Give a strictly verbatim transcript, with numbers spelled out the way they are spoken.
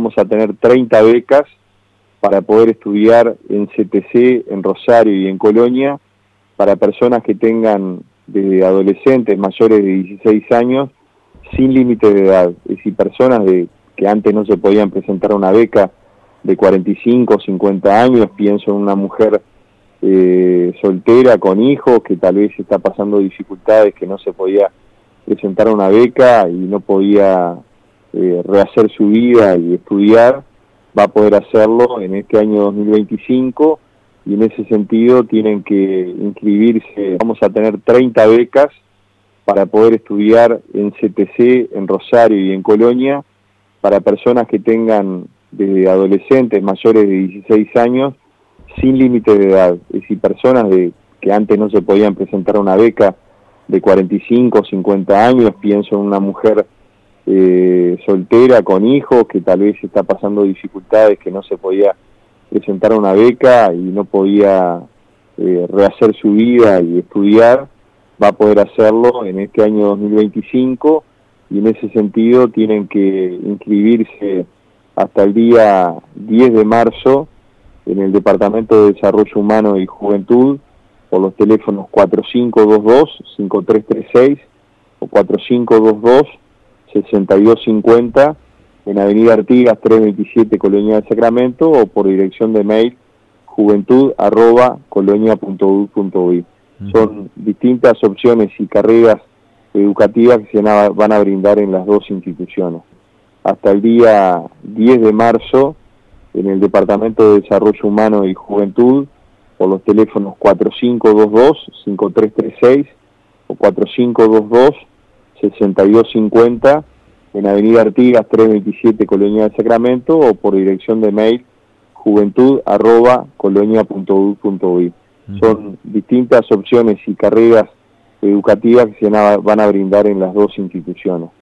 vamos a tener treinta becas para poder estudiar en C T C, en Rosario y en Colonia, para personas que tengan desde adolescentes mayores de dieciséis años, sin límite de edad. Es decir, personas de, que antes no se podían presentar a una beca, de cuarenta y cinco o cincuenta años, pienso en una mujer eh, soltera con hijos, que tal vez está pasando dificultades, que no se podía presentar a una beca y no podía eh, rehacer su vida y estudiar, va a poder hacerlo en este año dos mil veinticinco, y en ese sentido tienen que inscribirse. Vamos a tener treinta becas para poder estudiar en C T C, en Rosario y en Colonia, para personas que tengan desde adolescentes mayores de dieciséis años, sin límite de edad. Es decir, personas de, que antes no se podían presentar a una beca, de cuarenta y cinco o cincuenta años, pienso en una mujer eh, soltera con hijos, que tal vez está pasando dificultades, que no se podía presentar a una beca y no podía eh, rehacer su vida y estudiar, va a poder hacerlo en este año dos mil veinticinco, y en ese sentido tienen que inscribirse hasta el día diez de marzo en el Departamento de Desarrollo Humano y Juventud, por los teléfonos cuatro cinco dos dos, cinco tres tres seis o cuatro cinco dos dos, seis dos cinco cero, en Avenida Artigas trescientos veintisiete, Colonia del Sacramento, o por dirección de mail juventud arroba colonia punto u punto uy. Uh-huh. Son distintas opciones y carreras educativas que se van a brindar en las dos instituciones. Hasta el día diez de marzo, en el Departamento de Desarrollo Humano y Juventud, por los teléfonos cuatro cinco dos dos, cinco tres tres seis o cuatro cinco dos dos, seis dos cinco cero, en Avenida Artigas trescientos veintisiete, Colonia del Sacramento, o por dirección de mail juventud arroba colonia punto u punto uy. Uh-huh. Son distintas opciones y carreras educativas que se van a brindar en las dos instituciones.